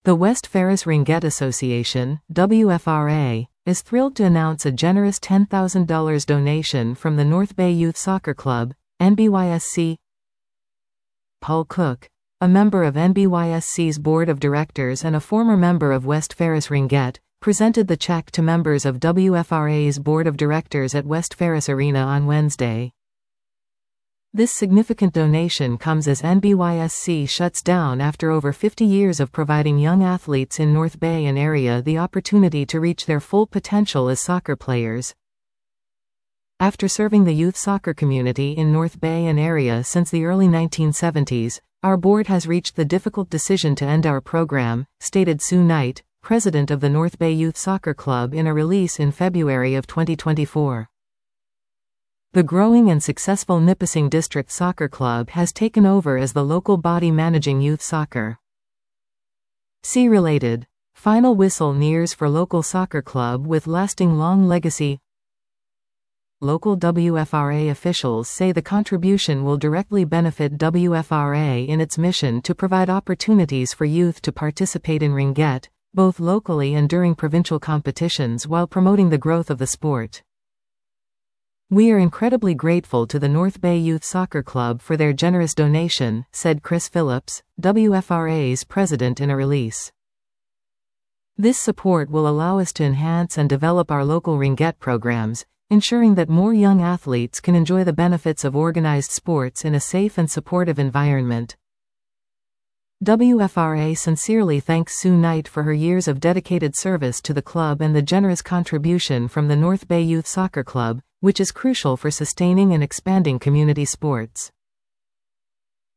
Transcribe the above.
The West Ferris Ringette Association, WFRA, is thrilled to announce a generous $10,000 donation from the North Bay Youth Soccer Club, NBYSC. Paul Cook, a member of NBYSC's board of directors and a former member of West Ferris Ringette, presented the check to members of WFRA's board of directors at West Ferris Arena on Wednesday. This significant donation comes as NBYSC shuts down after over 50 years of providing young athletes in North Bay and area the opportunity to reach their full potential as soccer players. After serving the youth soccer community in North Bay and area since the early 1970s, our board has reached the difficult decision to end our program, stated Sue Knight, president of the North Bay Youth Soccer Club in a release in February of 2024. The growing and successful Nipissing District Soccer Club has taken over as the local body managing youth soccer. See related. Final whistle nears for local soccer club with lasting long legacy. Local WFRA officials say the contribution will directly benefit WFRA in its mission to provide opportunities for youth to participate in ringette, both locally and during provincial competitions, while promoting the growth of the sport. "We are incredibly grateful to the North Bay Youth Soccer Club for their generous donation," said Chris Phillips, WFRA's president, in a release. "This support will allow us to enhance and develop our local ringette programs, ensuring that more young athletes can enjoy the benefits of organized sports in a safe and supportive environment." WFRA sincerely thanks Sue Knight for her years of dedicated service to the club and the generous contribution from the North Bay Youth Soccer Club, which is crucial for sustaining and expanding community sports.